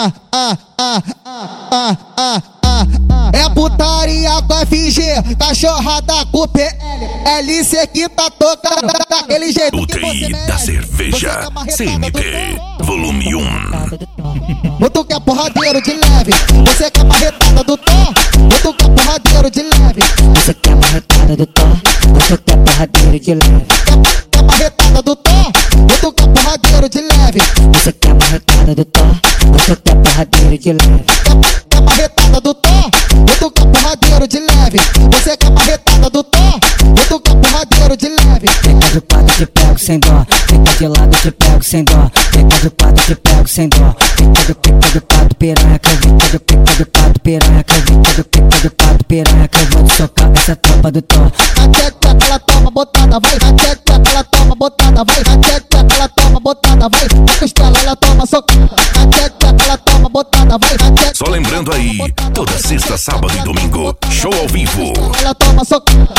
É putaria com FG, cachorrada com PL, LC que tá tocando daquele jeito que você UTI merece. da cerveja, CNP, volume 1. Tu quer porradeiro de leve, você quer marretada do Thor. Tu quer porradeiro de leve, Você quer marretada do Thor, você quer porradeiro de leve. quer marretada do Thor. Tu quer porradeiro de leve, Você quer marretada do Thor, você quer porradeiro de leve. quer marretada do Thor. Tu quer porradeiro de leve, você quer marretada do Thor. Tu quer porradeiro de leve. Fica de pato, te pego sem dó. Fica de lado, te pego sem dó. Fica de pato, te pego sem dó. Fica de pato, piranha. Fica de pato, piranha. Fica de pato, piranha. Eu vou te socar essa tropa do Thor. Na tcheca ela toma botada, vai. Na tcheca ela toma botada, vai. Na tcheca ela toma botada, vai. Na costela ela toma socada. Na tcheca ela toma botada, vai. Na tcheca Só lembrando aí, toda sexta, sábado e domingo, show ao vivo. ela toma socada.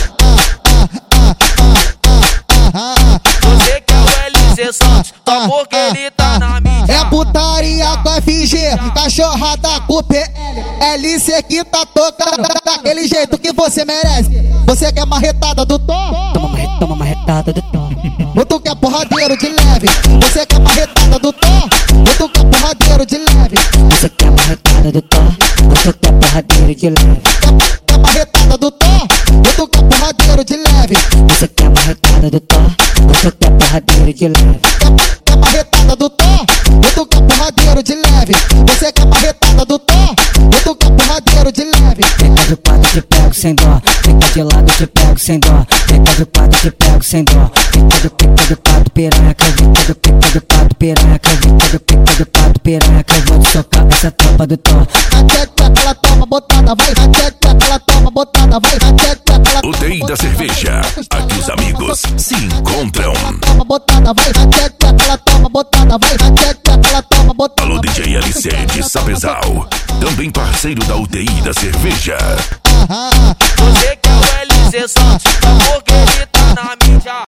Você quer o LC Santos, só porque ele tá na mídia. É putaria com FG, cachorrada com PL, LC que tá tocando daquele jeito que você merece. Você quer marretada do Thor? Toma marretada do Thor. Tu quer porradeiro de leve, você quer marretada do Thor. Tu quer porradeiro de leve, Você quer marretada do Thor, você quer porradeiro de leve. quer marretada do Thor. Tu quer porradeiro de leve, Você quer marretada do Thor, você quer porradeiro de leve. quer marretada do Thor. Tu quer porradeiro de leve, você quer marretada do Thor. Tu quer porradeiro de leve. Fica de pato, te pego sem dó. Fica de lado, te pego sem dó. Fica de pato, te pego sem dó. Fica de pato, piranha. Fica de pato, piranha. Fica de pato, piranha. Eu vou te socar essa tropa do Thor. Na tcheca ela toma botada, vai. Na tcheca ela toma botada, vai. Na tcheca ela UTI da cerveja, aqui os amigos se encontram. toma botada, vai. Na tcheca ela toma botada, vai. Na tcheca ela toma botada. Alô DJ LC de Sapezal, também parceiro da UTI da cerveja. Você quer o LC Santos, só porque ele tá na mídia.